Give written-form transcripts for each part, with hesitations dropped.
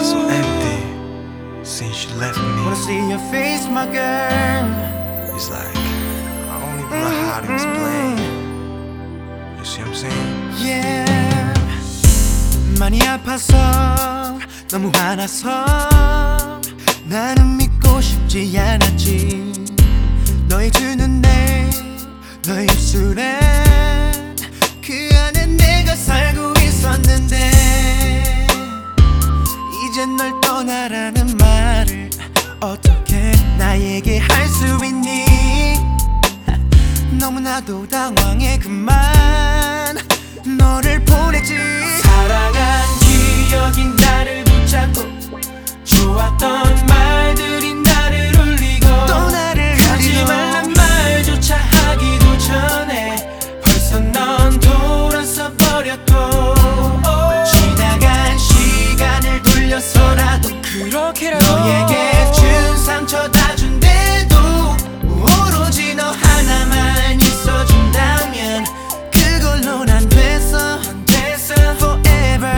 so empty since you left me. Wanna see your face, my girl. It's like I don't even know how to explain. You see what I'm saying? Yeah. 많이 아파서 너무 화나서 나는 믿고 싶지 않았지. 너의 두 눈에 너의 입술에 그 안에 내가 살고 있었는데 이제 널 떠나라는 말을 어떻게 나에게 할 수 있니? 너무나도 당황해 그만 너를 보냈지. 사랑한 기억이 나를 붙잡고 좋았던 말들이 나를 울리고 또 나를 하지 말란 말조차 하기도 전에 벌써 넌 돌아서 버렸고 지나간 시간을 돌려서라도 그렇게라도 너에게 준 상처 다 준대도 오로지 너 하나만 있어준다면 그걸로 난 됐어 forever.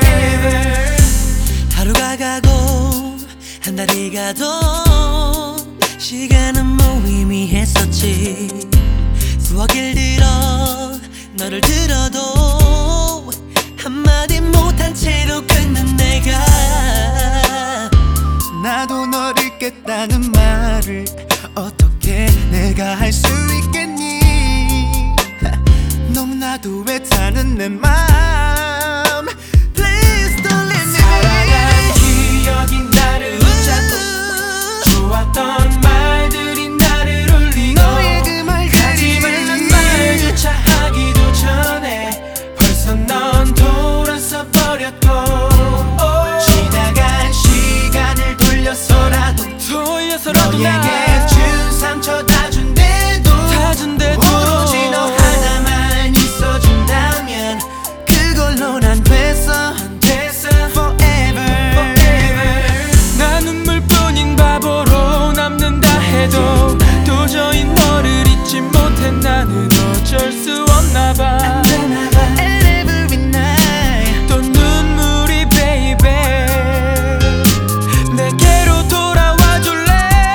하루가 가고 한 달이 가도 시간은 무의미했었지. 수화길 들어 너를 들어도 한마디 못한 채로 끊는 내가 나도 널 잊겠다는 말을 어떻게 내가 할 수 있겠니? 너무나도 애타는 내 맘 Please don't leave me. 사랑한 기억이 나를 붙잡고 좋았던 말들이 나를 울리고 너의 그 말들이 하지 말란 말조차 하기도 전에 벌써 넌 돌아서 버렸고 지나간 시간을 돌려서라도 너에게 준 상처 다 준대도 오로지 너 하나만 있어준다면 그걸로 난 됐어 forever. 나 눈물뿐인 바보로 남는다 해도 도저히 너를 잊지 못해. 나는 어쩔 수 없나봐. And every night 또 눈물이 baby 내게로 돌아와 줄래?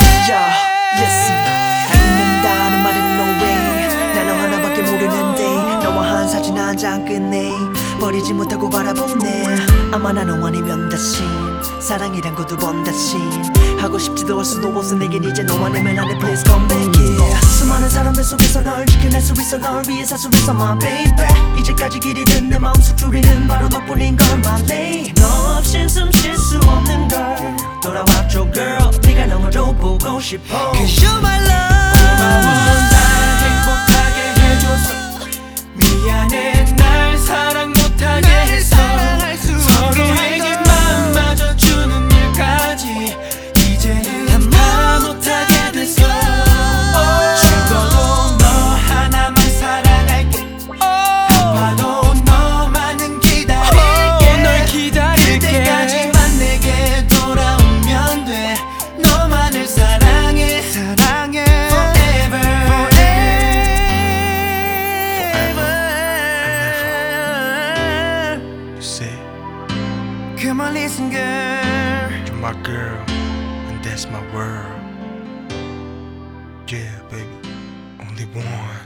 잊는다는 말은 no way. 난 너 하나밖에 모르는데 너와 한 사진 한 장 끝내 버리지 못하고 바라보네. 아마 나 너 아니면 다시 사랑이란 거 두 번 다시 하고 싶지도 할 수도 없어. 내겐 이제 너와 내면 안돼. Please come back yeah. 수많은 사람들 속에서 널 지켜낼 수 있어. 널 위해 살 수 있어 my baby. 이제까지 길이 든 내 마음속 줄이는 바로 너뿐인 걸 my lady. 너 없인 숨 쉴 수 없는 걸 돌아와줘 girl. 네가 너무도 보고 싶어 Cause you're my love. 고마워 날 행복하게 해줘서 미안해 날 사랑 못하게 해서 서로에게 마음마저 주는 일까지 이제는 다 못하게 됐어. 죽어도 너 하나만 사랑할게. 아파도 너만은 기다릴게. 널 기다릴게. 그때까지만 내게 돌아오면 돼. 너만을 사랑해 forever. You say Come on listen girl. you're my girl and that's my world. Yeah, baby, only one.